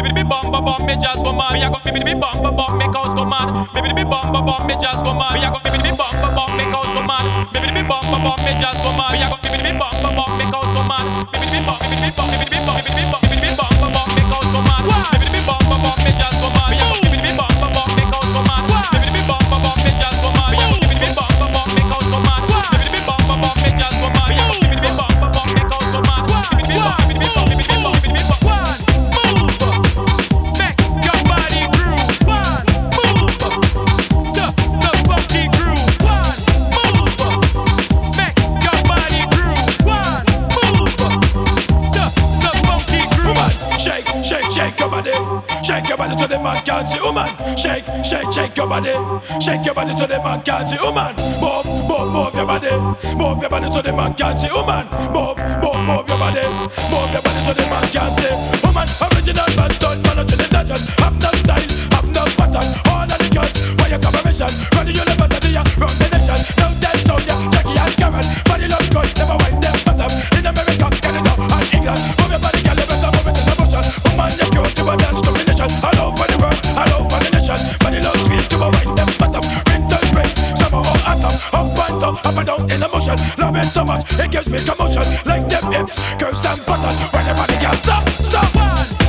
Baby be bum bum bum, me just go mad. Me a go baby be bum bum bum, make house go mad. Baby be bum bum bum, me just go mad. Me a go baby be bum bum bum, make house go mad. Baby be bum bum bum, me just go mad. Me a go baby be bum bum bum, make house go mad. Baby be bum, baby be bum, baby be bum, baby be bum, baby be bum bum bum, make house go mad. Baby be bum bum bum, me just go mad. Me a go baby be bum bum bum, make house go mad. Baby be bum bum bum, me just go mad. Me a go baby be bum bum bum, make house go mad. Baby be bum bum bum, me just go mad. Me a go baby be bum bum bum, make house go mad. Baby be bum, baby be bum, baby be bum, baby be bum. Shake your body so the man can see, woman. Shake your body. Shake your body so the man can see, woman. Move your body. Move your body so the man can see, woman. Move your body. Move your body so the man can see, woman. Original man, done man up to the dungeon. Have no style, have no pattern. All of the girls, why your combination? Run the university, run the nation. Now dance on ya, Jackie and Karen. Body love good, never wind them bottom. In America, Canada, and England. Move your body, girl, you better move it in the motion. Woman, you're cute to a dance combination. All over the world, all over the nation. Body love sweet to a wind them bottom. Winter, spring, summer or autumn. Up and down in the motion. Love it so much, it gives me commotion. Like them hips, curves and buttons. When the body girl stop.